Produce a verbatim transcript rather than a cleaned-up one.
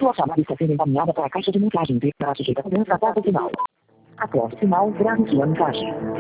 Sua chamada está sendo encaminhada para a caixa de mensagem. Para sujeita a mudança após o sinal. Após o sinal, grave sua mensagem.